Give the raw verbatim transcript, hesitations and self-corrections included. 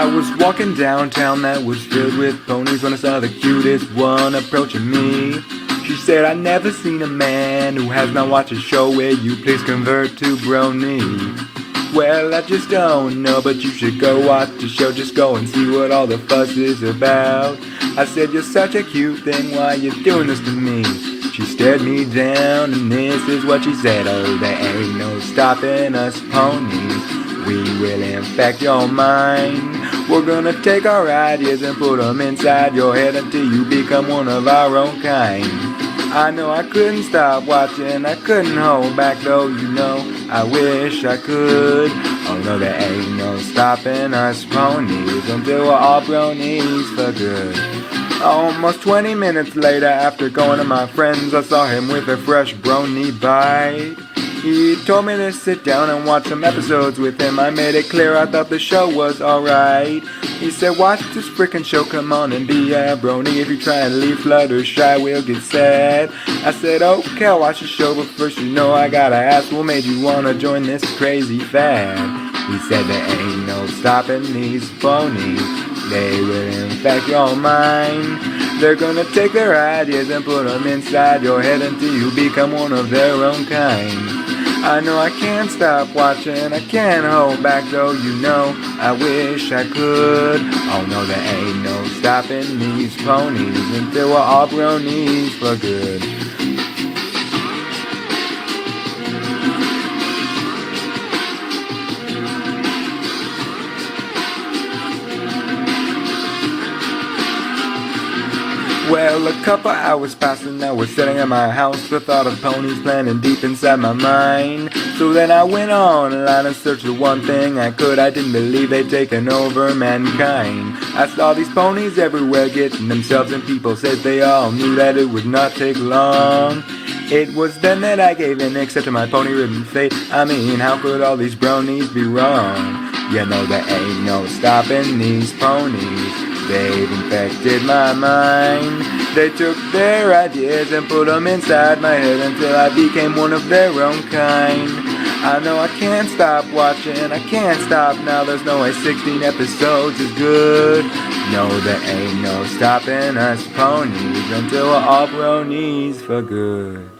was walking downtown that was filled with ponies when I saw the cutest one approaching me. She said, "I never seen a man who has not watched a show where you please convert to brony." Well, I just don't know, but you should go watch the show. Just go and see what all the fuss is about. I said, "You're such a cute thing, why you doing this to me?" She stared me down and this is what she said: "Oh, there ain't no stopping us ponies. We will infect your mind. We're gonna take our ideas and put them inside your head until you become one of our own kind." I know I couldn't stop watching, I couldn't hold back, though, you know, I wish I could. Oh no, there ain't no stopping us ponies until we're all bronies for good. Almost twenty minutes later, after going to my friends, I saw him with a fresh brony bite. He told me to sit down and watch some episodes with him. I made it clear I thought the show was alright. He said, "Watch this frickin' show, come on and be a brony. If you try and leave Fluttershy, we'll get sad." I said, "Okay, I'll watch the show, but first you know I gotta ask, what made you wanna join this crazy fad?" He said, "There ain't no stopping these ponies. They will infect your mind. They're gonna take their ideas and put them inside your head until you become one of their own kind." I know I can't stop watching, I can't hold back, though, you know, I wish I could. Oh no, there ain't no stopping these ponies until we're all bronies for good. Well, a couple hours passed and I was sitting at my house. The thought of ponies planting deep inside my mind. So then I went online and searched for one thing I could. I didn't believe they'd taken over mankind. I saw these ponies everywhere getting themselves, and people said they all knew that it would not take long. It was then that I gave in, accepted my pony-ridden fate. I mean, how could all these bronies be wrong? You know there ain't no stopping these ponies. They've infected my mind. They took their ideas and put them inside my head until I became one of their own kind. I know I can't stop watching, I can't stop now. There's no way sixteen episodes is good. No, there ain't no stopping us ponies until we're all bronies for good.